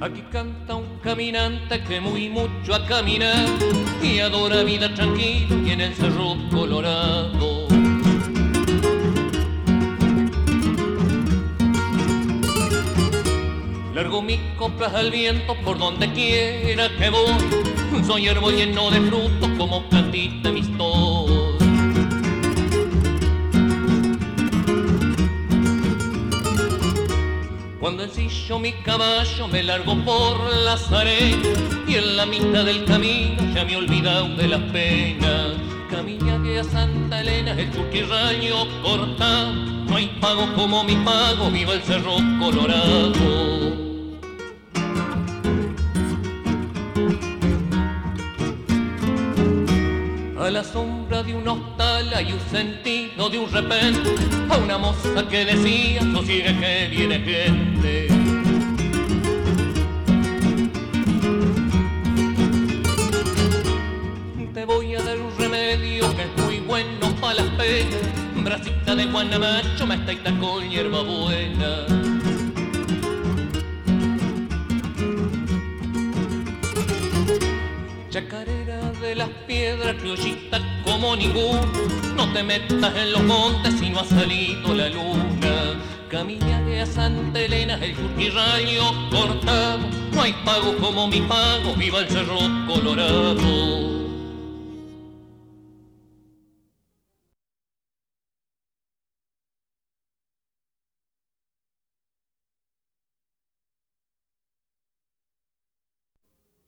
Aquí canta un caminante que muy mucho ha caminado y adora vida tranquila y en el Cerro Colorado. Largo mis coplas al viento por donde quiera que voy. Soy árbol lleno de frutos como plantita amistosa. Cuando ensillo mi caballo me largo por las arenas y en la mitad del camino ya me he olvidado de las penas. Camillaje a Santa Elena, el churquirraño cortado, no hay pago como mi pago, viva el Cerro Colorado. A la sombra de un hostal hay un sentido de un repente, a una moza que decía, sosiega que viene gente. Te voy a dar un remedio que es muy bueno para las penas, bracita de guanamacho, mestaita con hierba buena. Chacarera de las piedras, criollita como ninguno, no te metas en los montes si no ha salido la luna. Caminaré a Santa Elena, el churquirraño cortado, no hay pago como mi pago, viva el Cerro Colorado.